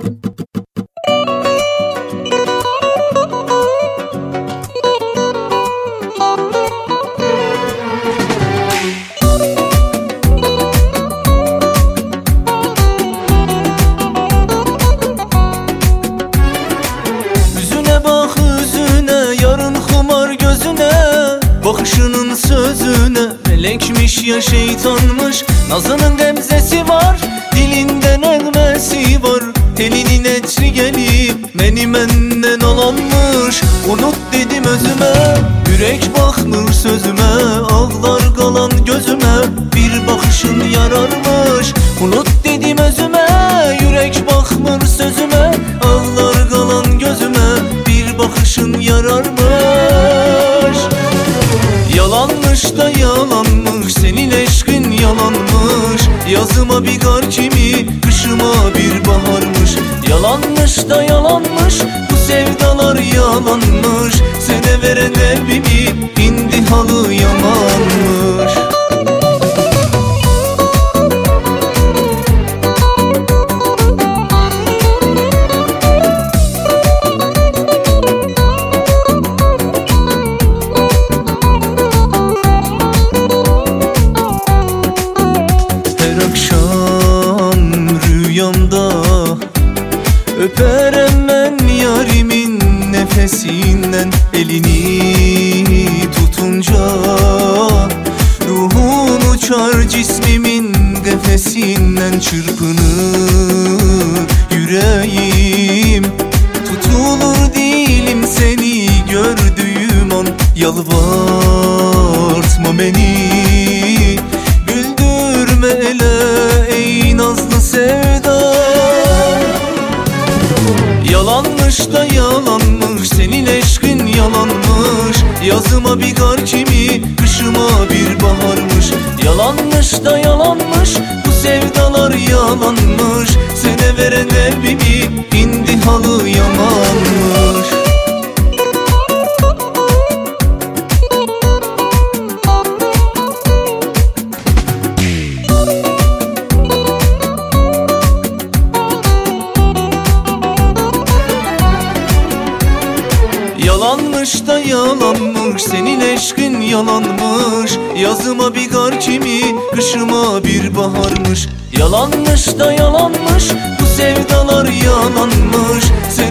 Bakışının sözüne melekmiş ya şeytanmış. Nazının gemzesi var, dilinden elmesi var. Telinin etri gelip beni menden alanmış. Unut dedim özüme, yürek bakmır sözüme. Ağlar kalan gözüme, bir bakışın yararmış. Unut dedim özüme, yürek bakmır sözüme. Ağlar kalan gözüme, bir bakışın yararmış. Yalanmış da yalanmış, senin eşkin yalanmış. Yazıma bir kar kimi, kışıma bir baharmış. Yalanmış da yalanmış, bu sevdalar yalanmış. Sene veren kalbimi, indi halı yamanmış. Öperem ben yarimin nefesinden. Elini tutunca ruhum uçar, cismimin kefesinden çırpınır yüreğim. Tutulur dilim seni gördüğüm an. Yalvartma beni, güldürme ele ey nazlı sevda. Yalanmış da yalanmış, senin eşkin yalanmış. Yazıma bir kar kimi, kışıma bir baharmış. Yalanmış da yalanmış, bu sevdalar yalanmış. Sene veren kalbimi, indi halı yamanmış. Yalanmış da yalanmış, senin eşkin yalanmış. Yazıma bir kar kimi, kışıma bir baharmış. Yalanmış da yalanmış, bu sevdalar yalanmış.